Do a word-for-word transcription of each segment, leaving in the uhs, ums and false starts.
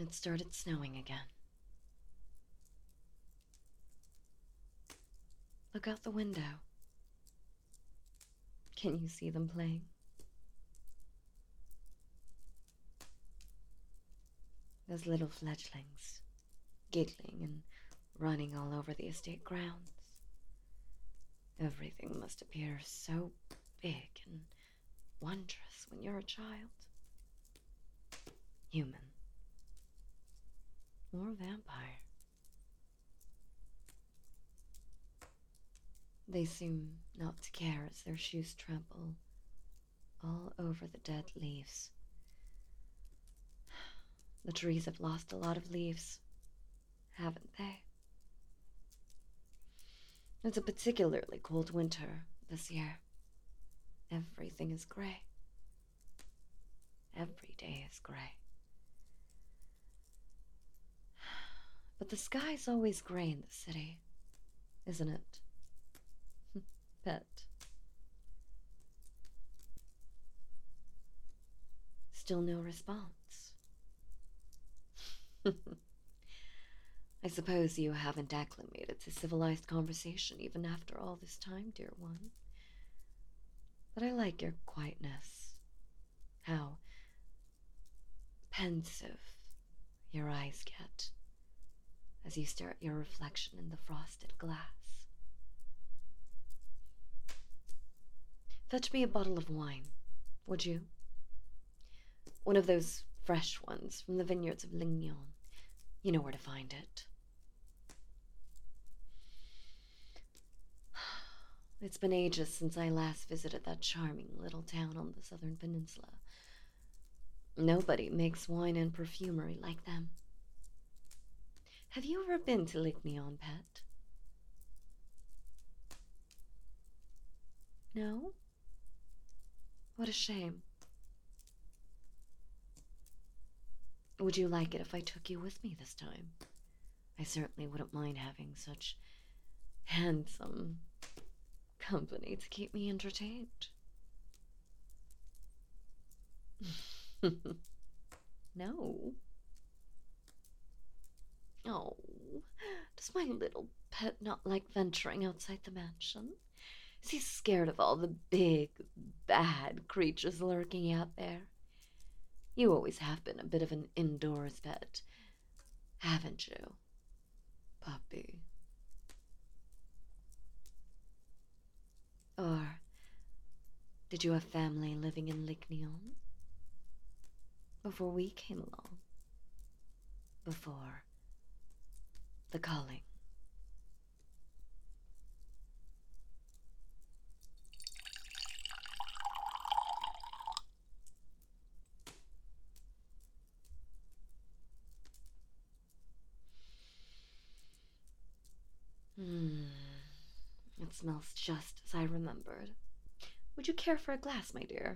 It started snowing again. Look out the window. Can you see them playing? Those little fledglings, giggling and running all over the estate grounds. Everything must appear so big and wondrous when you're a child. Human. Or vampire. They seem not to care as their shoes trample all over the dead leaves. The trees have lost a lot of leaves, haven't they? It's a particularly cold winter this year. Everything is gray. Every day is gray. But the sky's always gray in the city, isn't it? Pet. Still no response. I suppose you haven't acclimated to civilized conversation even after all this time, dear one. But I like your quietness. How pensive your eyes get as you stare at your reflection in the frosted glass. Fetch me a bottle of wine, would you? One of those fresh ones from the vineyards of Lignon. You know where to find it. It's been ages since I last visited that charming little town on the southern peninsula. Nobody makes wine and perfumery like them. Have you ever been to Lignon, Pet? No? What a shame. Would you like it if I took you with me this time? I certainly wouldn't mind having such handsome company to keep me entertained. No. Oh, does my little pet not like venturing outside the mansion? Is he scared of all the big, bad creatures lurking out there? You always have been a bit of an indoors pet, haven't you, puppy? Or did you have family living in Lignon before we came along? Before the calling? Hmm. It smells just as I remembered. Would you care for a glass, my dear?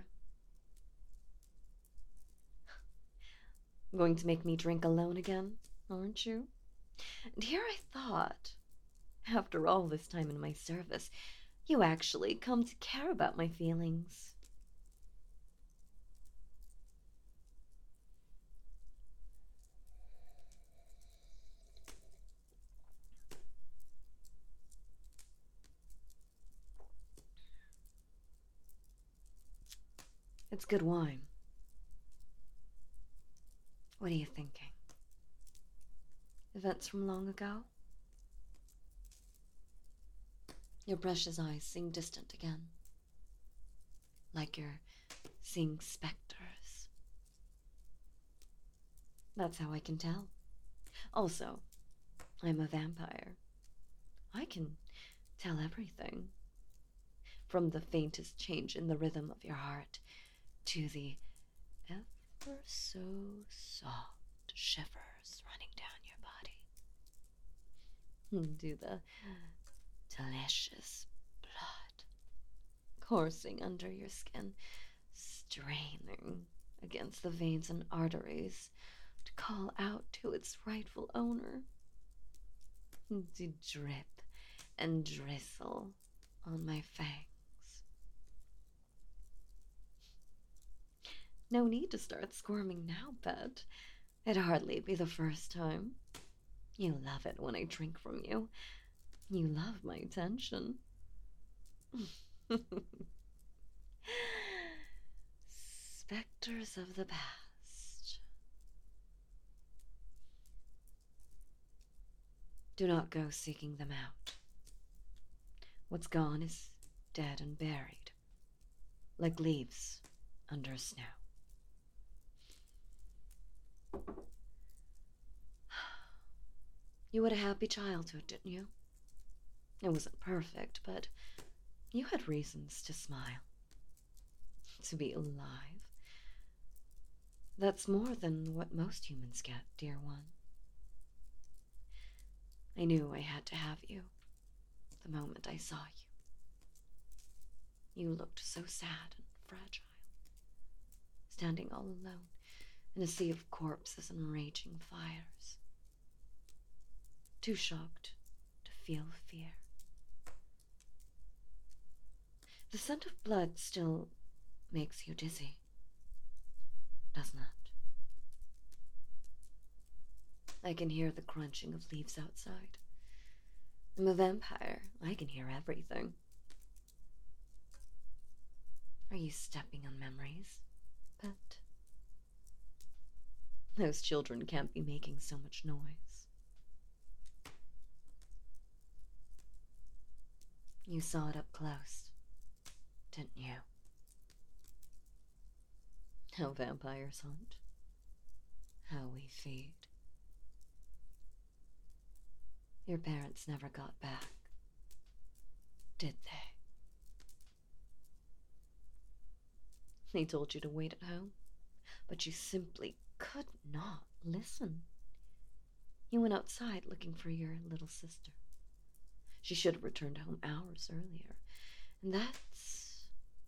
Going to make me drink alone again, aren't you? And here I thought, after all this time in my service, you actually come to care about my feelings. It's good wine. What are you thinking? Events from long ago? Your precious eyes seem distant again. Like you're seeing specters. That's how I can tell. Also, I'm a vampire. I can tell everything. From the faintest change in the rhythm of your heart to the ever so soft shivers running down your body. To the delicious blood coursing under your skin, straining against the veins and arteries to call out to its rightful owner. To drip and drizzle on my fangs. No need to start squirming now, pet. It'd hardly be the first time. You love it when I drink from you. You love my attention. Spectres of the past. Do not go seeking them out. What's gone is dead and buried, like leaves under snow. You had a happy childhood, didn't you? It wasn't perfect, but you had reasons to smile. To be alive. That's more than what most humans get, dear one. I knew I had to have you the moment I saw you. You looked so sad and fragile, standing all alone in a sea of corpses and raging fires. Too shocked to feel fear. The scent of blood still makes you dizzy, doesn't it? I can hear the crunching of leaves outside. I'm a vampire. I can hear everything. Are you stepping on memories, pet? Those children can't be making so much noise. You saw it up close, didn't you? How vampires hunt. How we feed. Your parents never got back, did they? They told you to wait at home, but you simply could not listen. You went outside looking for your little sister. She should have returned home hours earlier, and that's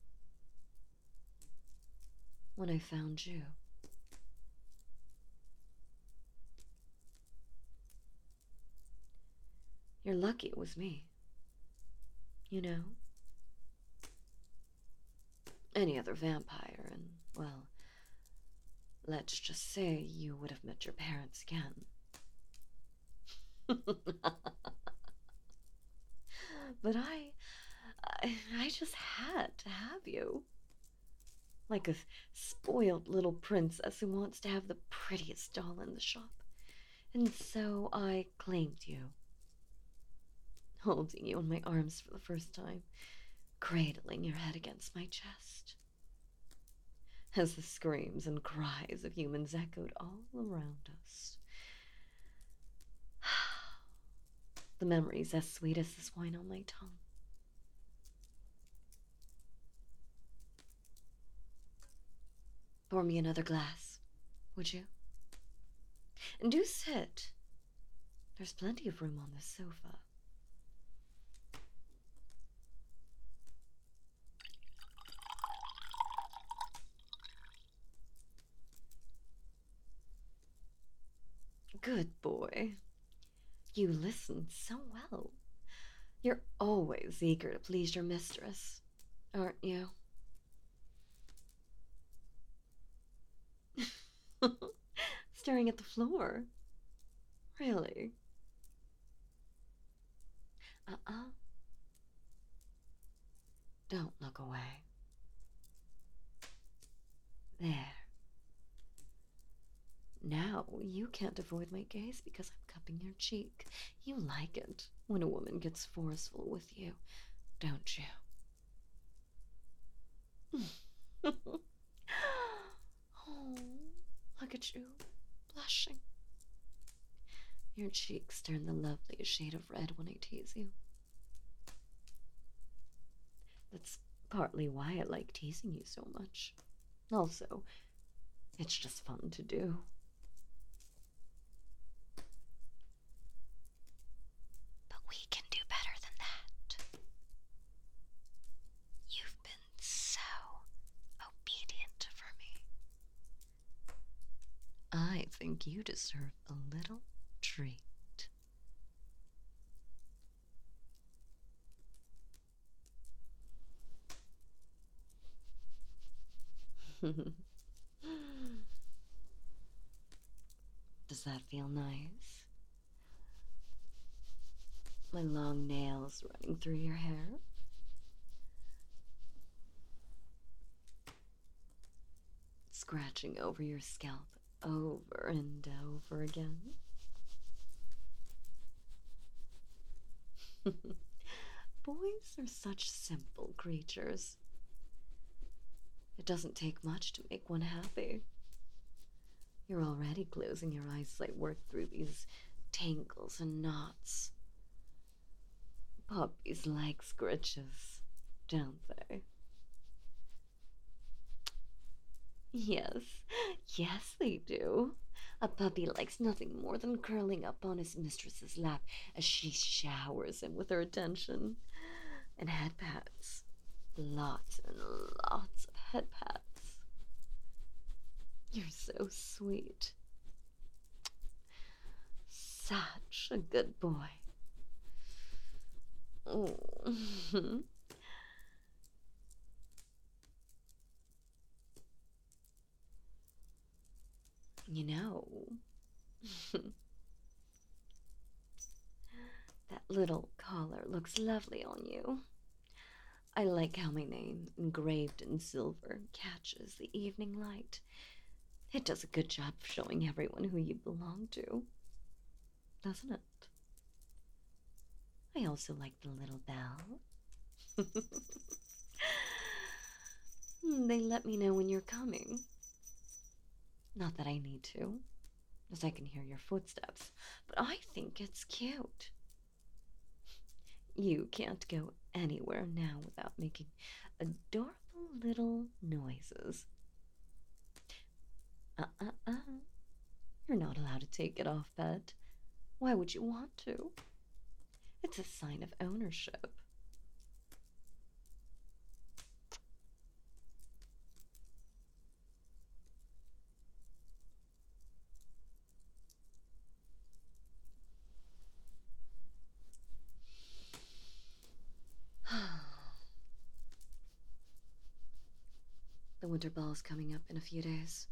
when I found you. You're lucky it was me. You know? Any other vampire, and, well, let's just say you would have met your parents again. But I, I, I just had to have you. Like a spoiled little princess who wants to have the prettiest doll in the shop. And so I claimed you. Holding you in my arms for the first time, cradling your head against my chest. As the screams and cries of humans echoed all around us. The memories as sweet as this wine on my tongue. Pour me another glass, would you? And do sit. There's plenty of room on this sofa. Good boy. You listen so well. You're always eager to please your mistress, aren't you? Staring at the floor. Really? Uh-uh. Don't look away. There. Now you can't avoid my gaze because I'm cupping your cheek. You like it when a woman gets forceful with you, don't you? Oh, look at you, blushing. Your cheeks turn the loveliest shade of red when I tease you. That's partly why I like teasing you so much. Also, it's just fun to do. But we can do better than that. You've been so obedient for me. I think you deserve a little treat. Does that feel nice? My long nails running through your hair? Scratching over your scalp over and over again? Boys are such simple creatures. It doesn't take much to make one happy. You're already closing your eyes as I work through these tangles and knots. Puppies like scritches, don't they? Yes, yes, they do. A puppy likes nothing more than curling up on his mistress's lap as she showers him with her attention. And head pats. Lots and lots of head pats. You're so sweet. Such a good boy. Oh. You know, that little collar looks lovely on you. I like how my name, engraved in silver, catches the evening light. It does a good job of showing everyone who you belong to, doesn't it? I also like the little bell. They let me know when you're coming. Not that I need to, as I can hear your footsteps, but I think it's cute. You can't go anywhere now without making adorable little noises. Uh-uh-uh. You're not allowed to take it off, pet. Why would you want to? It's a sign of ownership. The winter ball's coming up in a few days.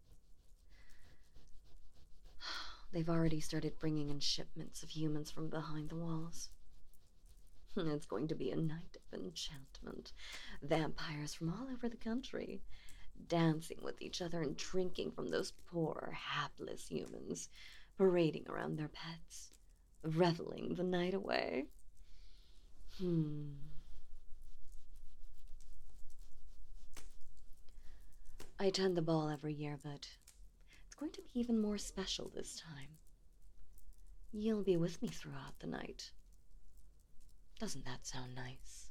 They've already started bringing in shipments of humans from behind the walls. It's going to be a night of enchantment. Vampires from all over the country, dancing with each other and drinking from those poor, hapless humans, parading around their pets, reveling the night away. Hmm. I attend the ball every year, but it's going to be even more special this time. You'll be with me throughout the night. Doesn't that sound nice?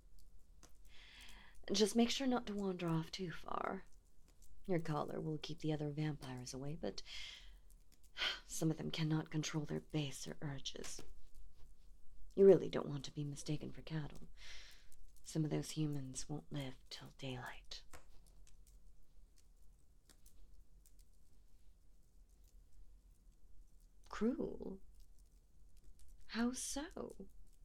Just make sure not to wander off too far. Your collar will keep the other vampires away, but some of them cannot control their baser urges. You really don't want to be mistaken for cattle. Some of those humans won't live till daylight. Cruel? How so?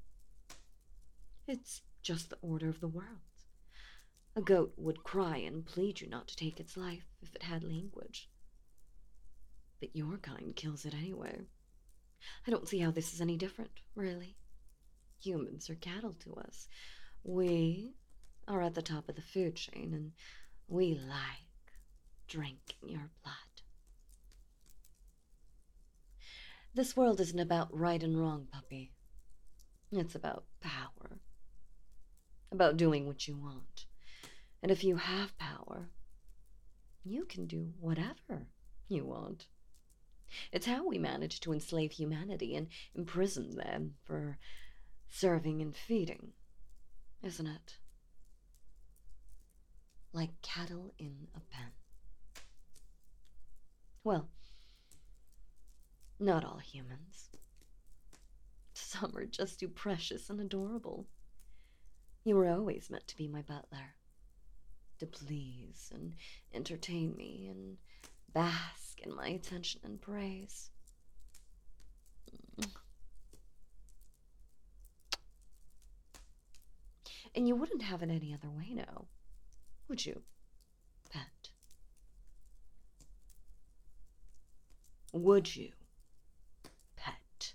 It's just the order of the world. A goat would cry and plead you not to take its life if it had language. But your kind kills it anyway. I don't see how this is any different, really. Humans are cattle to us. We are at the top of the food chain, and we like drinking your blood. This world isn't about right and wrong, puppy. It's about power. About doing what you want. And if you have power, you can do whatever you want. It's how we manage to enslave humanity and imprison them for serving and feeding, isn't it? Like cattle in a pen. Well, not all humans. Some are just too precious and adorable. You were always meant to be my butler, to please and entertain me and bask in my attention and praise. And you wouldn't have it any other way now, would you, pet? Would you, pet?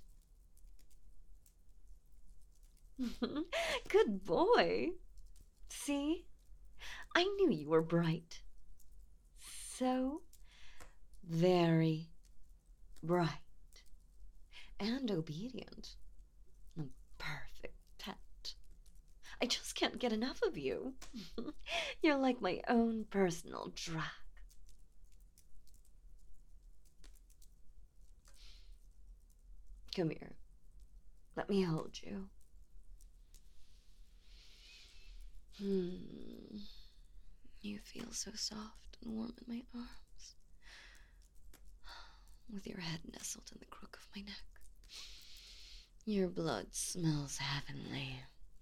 Good boy. See? I knew you were bright. So very bright. And obedient. A perfect pet. I just can't get enough of you. You're like my own personal Drac. Come here. Let me hold you. Hmm. You feel so soft and warm in my arms, with your head nestled in the crook of my neck. Your blood smells heavenly.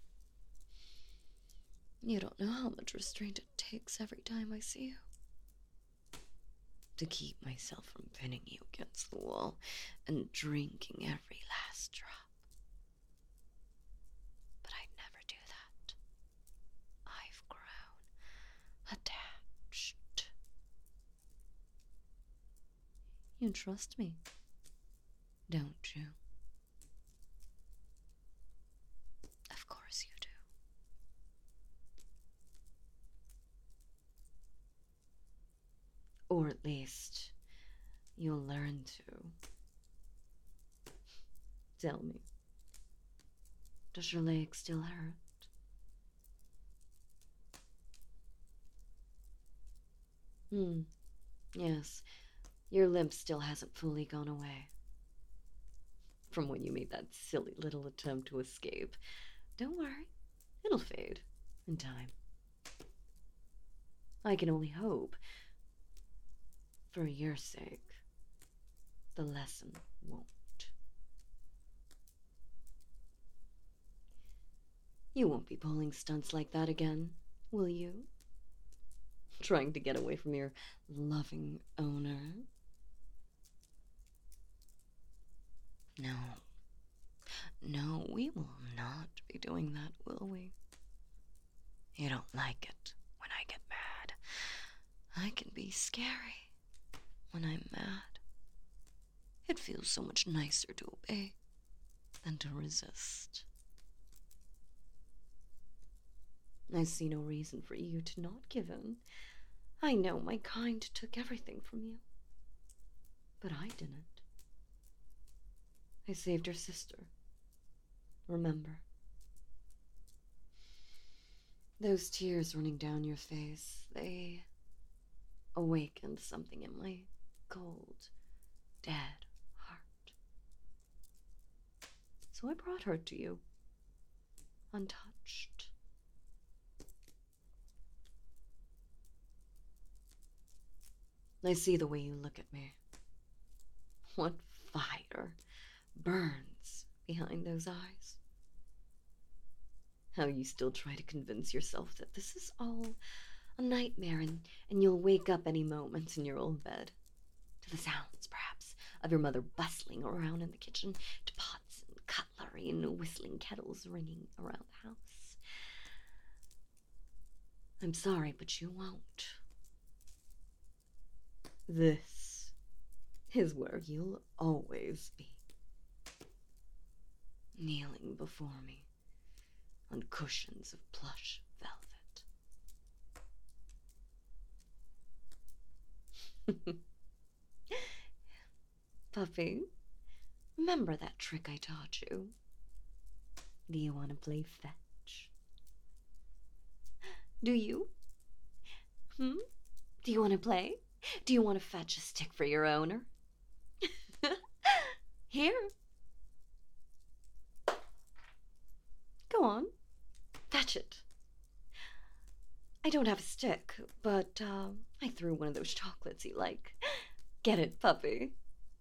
You don't know how much restraint it takes every time I see you. To keep myself from pinning you against the wall and drinking every last drop. But I'd never do that. I've grown attached. You trust me, don't you? Of course you do. Or at least, you'll learn to. Tell me, does your leg still hurt? Hmm, yes, your limp still hasn't fully gone away. From when you made that silly little attempt to escape. Don't worry, it'll fade in time. I can only hope, for your sake, the lesson won't. You won't be pulling stunts like that again, will you? Trying to get away from your loving owner? No. No, we will not be doing that, will we? You don't like it when I get mad. I can be scary when I'm mad. It feels so much nicer to obey than to resist. I see no reason for you to not give in. I know my kind took everything from you. But I didn't. I saved your sister. Remember? Those tears running down your face, they awakened something in my cold, dead heart. So I brought her to you, untouched. I see the way you look at me. What fire burns behind those eyes. How you still try to convince yourself that this is all a nightmare and, and you'll wake up any moment in your old bed. To the sounds, perhaps, of your mother bustling around in the kitchen, to pots and cutlery and whistling kettles ringing around the house. I'm sorry, but you won't. This is where you'll always be. Kneeling before me on cushions of plush velvet. Puffy, remember that trick I taught you? Do you want to play fetch? Do you? Hmm? Do you want to play? Do you want to fetch a stick for your owner? Here. Go on. Fetch it. I don't have a stick, but uh, I threw one of those chocolates you like. Get it, puppy.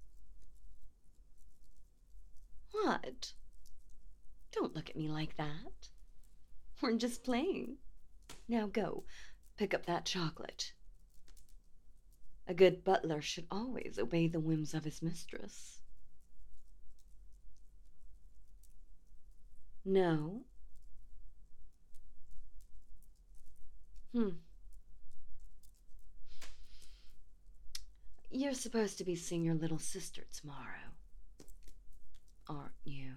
What? Don't look at me like that. We're just playing. Now go, pick up that chocolate. A good butler should always obey the whims of his mistress. No? Hmm. You're supposed to be seeing your little sister tomorrow, aren't you?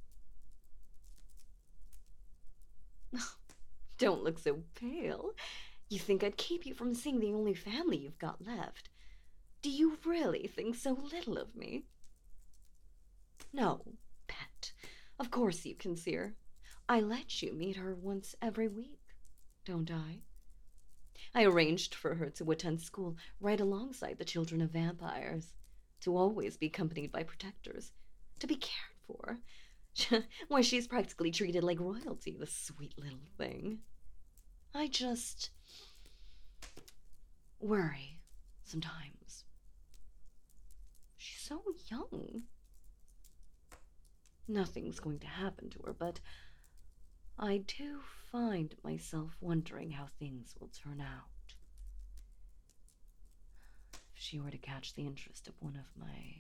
Don't look so pale. You think I'd keep you from seeing the only family you've got left? Do you really think so little of me? No, pet. Of course you can see her. I let you meet her once every week, don't I? I arranged for her to attend school right alongside the children of vampires, to always be accompanied by protectors, to be cared for. Why, she's practically treated like royalty, the sweet little thing. I just worry sometimes. She's so young. Nothing's going to happen to her, but I do find myself wondering how things will turn out. If she were to catch the interest of one of my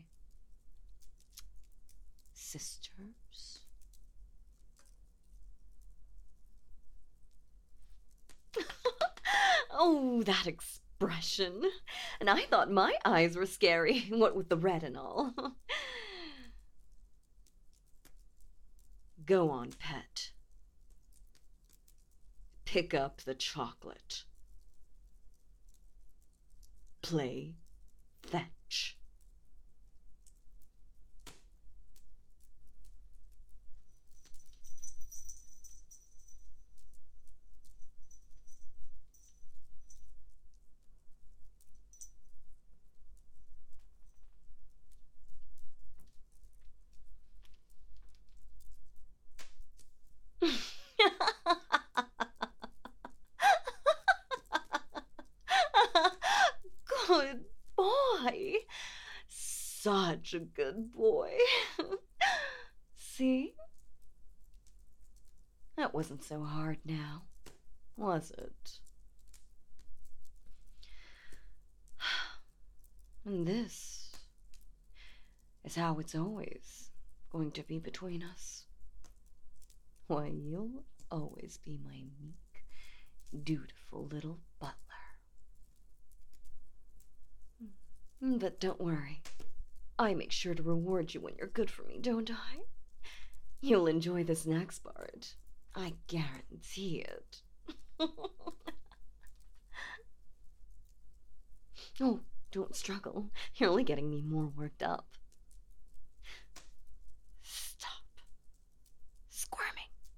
sisters. Oh, that expression. And I thought my eyes were scary, what with the red and all. Go on, pet. Pick up the chocolate. Play fetch. Good boy. Such a good boy. See? That wasn't so hard now, was it? And this is how it's always going to be between us. Why, you'll always be my meek, dutiful little butler. But don't worry. I make sure to reward you when you're good for me, don't I? You'll enjoy this next part. I guarantee it. Oh, don't struggle. You're only getting me more worked up. Stop squirming.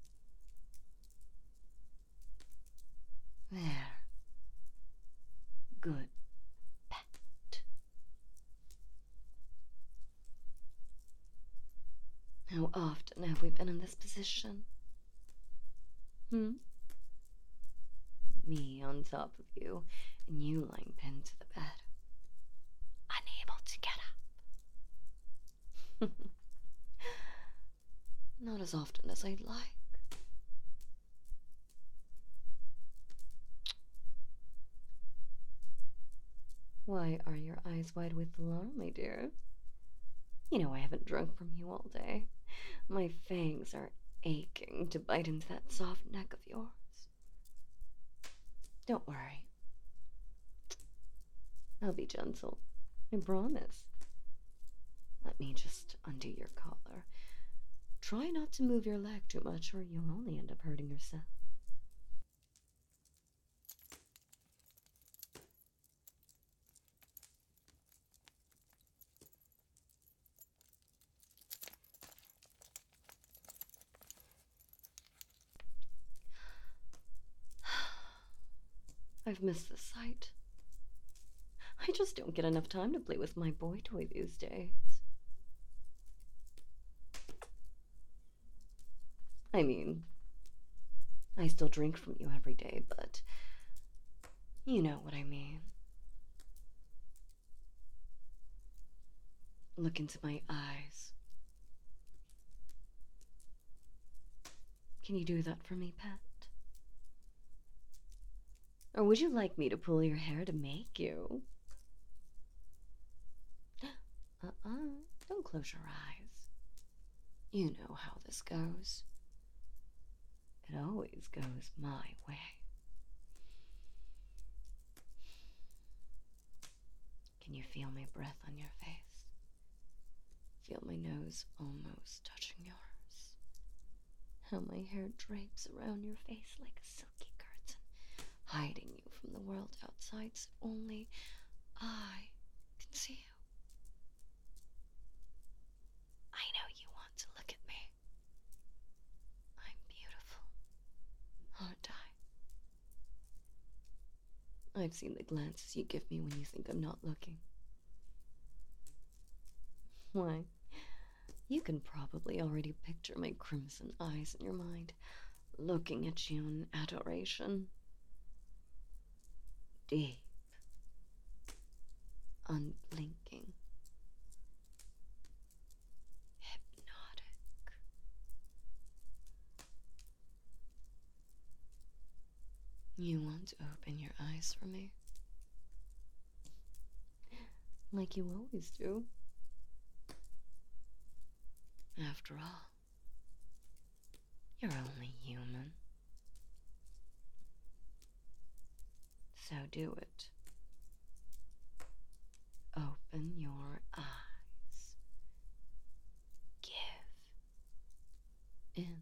There. Good pet. How often have we been in this position? Hmm? Me on top of you, and you lying pinned to the bed, unable to get up. Not as often as I'd like. Why are your eyes wide with alarm, my dear? You know I haven't drunk from you all day. My fangs are aching to bite into that soft neck of yours. Don't worry. I'll be gentle. I promise. Let me just undo your collar. Try not to move your leg too much, or you'll only end up hurting yourself. I've missed this sight. I just don't get enough time to play with my boy toy these days. I mean, I still drink from you every day, but you know what I mean. Look into my eyes. Can you do that for me, pet? Or would you like me to pull your hair to make you? Uh-uh, don't close your eyes. You know how this goes. It always goes my way. Can you feel my breath on your face? Feel my nose almost touching yours. How my hair drapes around your face like a silky curtain, hiding you from the world outside so only I can see you. I know you want to look at me. I'm beautiful, aren't I? I've seen the glances you give me when you think I'm not looking. Why, you can probably already picture my crimson eyes in your mind, looking at you in adoration. Deep, unblinking, hypnotic. You want to open your eyes for me? Like you always do. After all, you're only human. So do it. Open your eyes. Give in.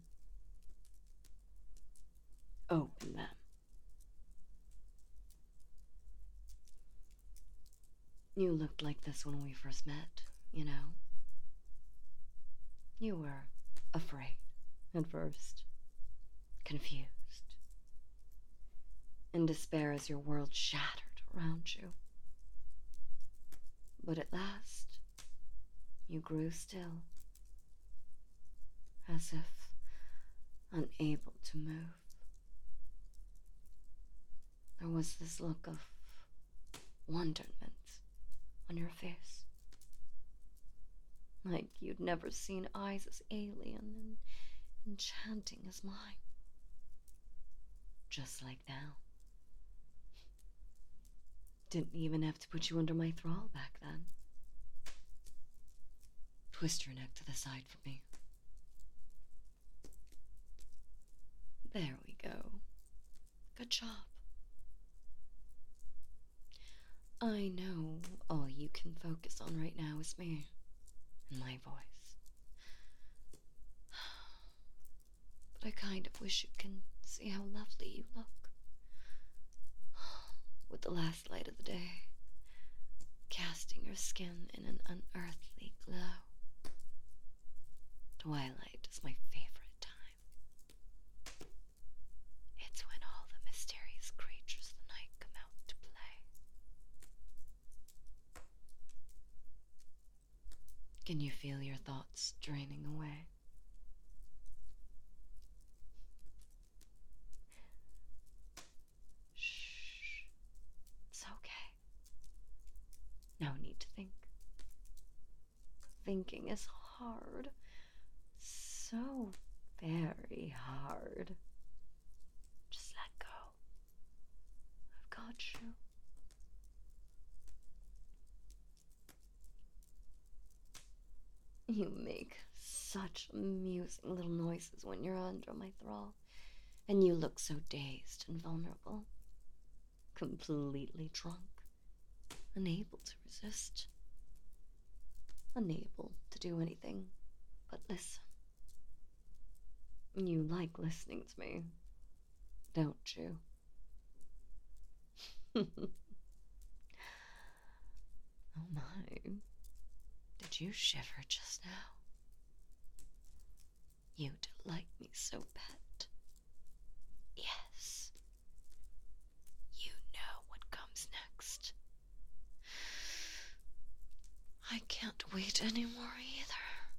Open them. You looked like this when we first met, you know? You were afraid at first, confused, in despair as your world shattered around you. But at last, you grew still, as if unable to move. There was this look of wonderment on your face, like you'd never seen eyes as alien and enchanting as mine. Just like now. Didn't even have to put you under my thrall back then. Twist your neck to the side for me. There we go. Good job. I know all you can focus on right now is me and my voice. But I kind of wish you can see how lovely you look. With the last light of the day, casting your skin in an unearthly glow. Twilight is my favorite time. It's when all the mysterious creatures of the night come out to play. Can you feel your thoughts draining away? Shh. It's okay. No need to think. Thinking is hard. So very hard. Just let go. I've got you. You make such amusing little noises when you're under my thrall, and you look so dazed and vulnerable, completely drunk, unable to resist, unable to do anything but listen. You like listening to me, don't you? Oh my. Did you shiver just now? You delight me so, pet. Yes. You know what comes next. I can't wait anymore either.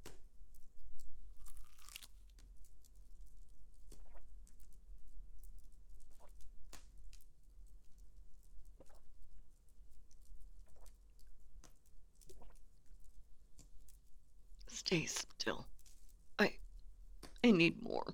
Stay still. I... I need more.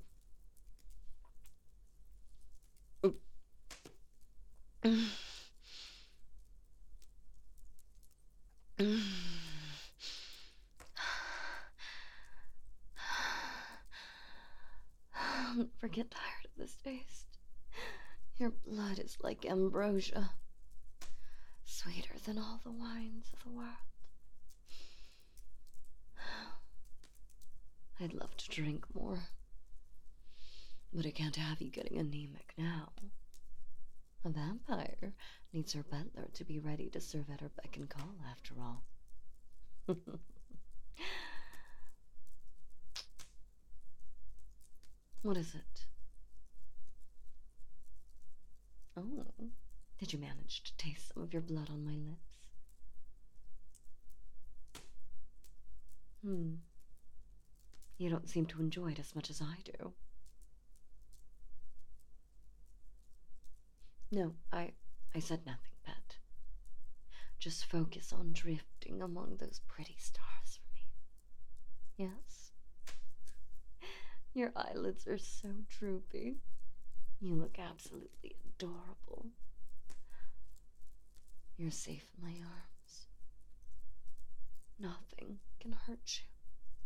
I'll never get tired of this taste. Your blood is like ambrosia, sweeter than all the wines of the world. I'd love to drink more, but I can't have you getting anemic now. A vampire needs her butler to be ready to serve at her beck and call, after all. What is it? Oh, did you manage to taste some of your blood on my lips? Hmm. You don't seem to enjoy it as much as I do. No, I I said nothing, pet. Just focus on drifting among those pretty stars for me. Yes? Your eyelids are so droopy. You look absolutely adorable. You're safe in my arms. Nothing can hurt you.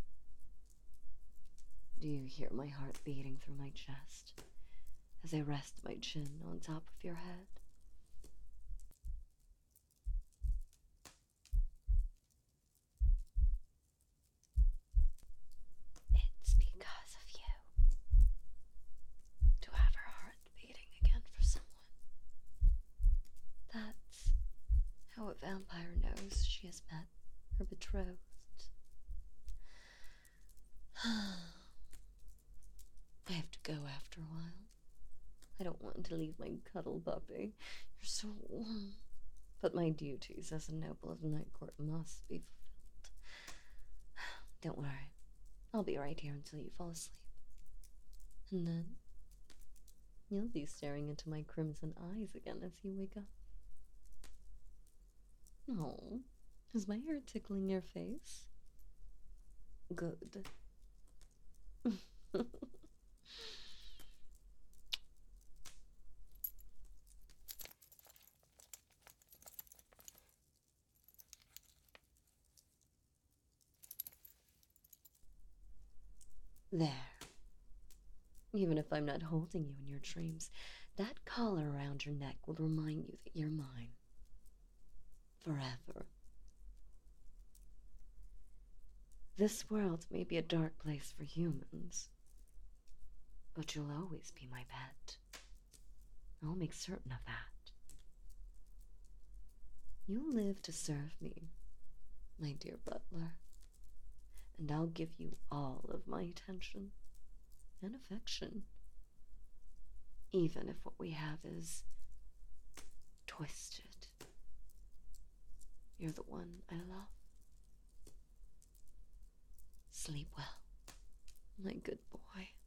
Do you hear my heart beating through my chest as I rest my chin on top of your head? It's because of you. To have her heart beating again for someone. That's how a vampire knows she has met her betrothed. I have to go after a while. I don't want to leave my cuddle puppy. You're so warm. But my duties as a noble of Night Court must be fulfilled. Don't worry. I'll be right here until you fall asleep. And then you'll be staring into my crimson eyes again as you wake up. Oh, is my hair tickling your face? Good. There. Even if I'm not holding you in your dreams, that collar around your neck will remind you that you're mine. Forever. This world may be a dark place for humans, but you'll always be my pet. I'll make certain of that. You'll live to serve me, my dear butler, and I'll give you all of my attention and affection, even if what we have is twisted. You're the one I love. Sleep well, my good boy.